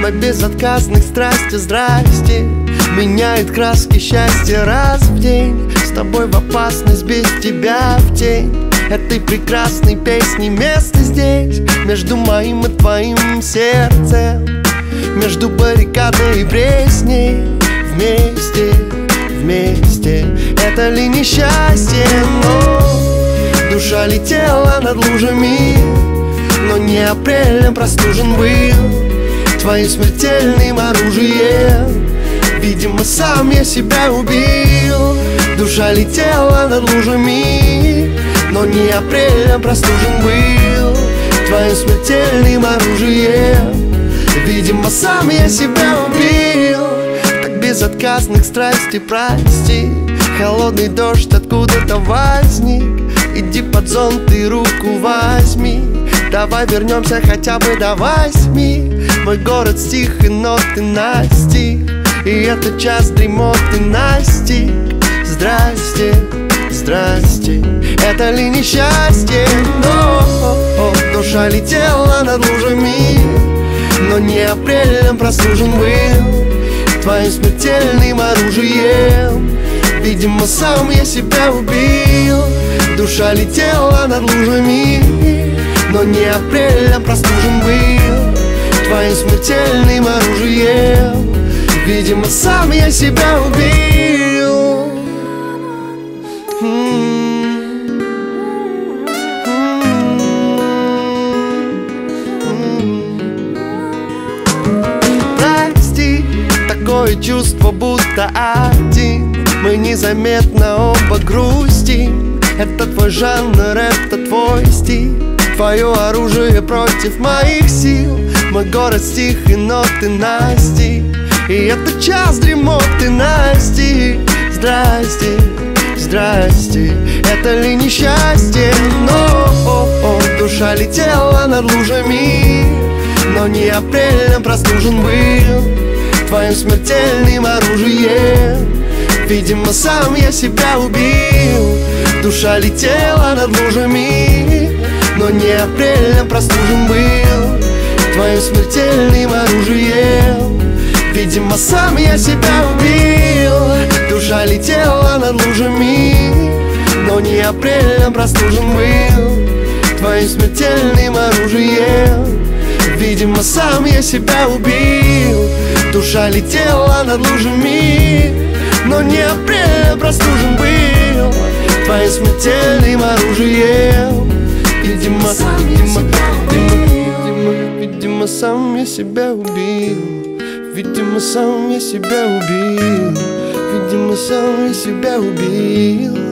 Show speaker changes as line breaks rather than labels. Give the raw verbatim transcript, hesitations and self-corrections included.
Мой безотказных страсти, здрасте, меняет краски счастья раз в день. С тобой в опасность, без тебя в тень этой прекрасной песни. Место здесь, между моим и твоим сердцем, между баррикадой и пресней. Вместе, вместе, это ли несчастье? Но душа летела над лужами, но не апрелем простужен был твоим смертельным оружием. Видимо, сам я себя убил. Душа летела над лужами, но не апрелем простужен был твоим смертельным оружием. Видимо, сам я себя убил. Так безотказных страстей прости. Холодный дождь откуда-то возник. Иди под зонт и руку возьми. Давай вернемся хотя бы до восьми. Мой город стих и ноты настиг, и этот час дремоты настиг. Здрасте, здрасте, это ли несчастье? Но душа летела над лужами, но не апрелем простужен был твоим смертельным оружием. Видимо, сам я себя убил. Душа летела над лужами, но не апрелем простужен был твоим смертельным оружием. Видимо, сам я себя убил. Прости, такое чувство, будто один мы незаметно оба грустим. Это твой жанр, это твой стиль, твое оружие против моих сил. Мой город стих и ноты настиг, и этот час дремоты настиг. Здрасте, здрасте, это ли несчастье? Но о, о, душа летела над лужами, но не апрелем простужен был твоим смертельным оружием. Видимо, сам я себя убил. Душа летела над лужами, но не апрелем простужен был твоим смертельным оружием. Видимо, сам я себя убил. Душа летела над лужами, но не апрелем простужен был твоим смертельным оружием. Видимо, сам я себя убил. Душа летела над лужами, но не апрелем простужен был твоим смертельным оружием. Видимо, видимо, видимо, видимо, сам я себя убил. Видимо, сам я себя убил. Видимо, сам я себя убил.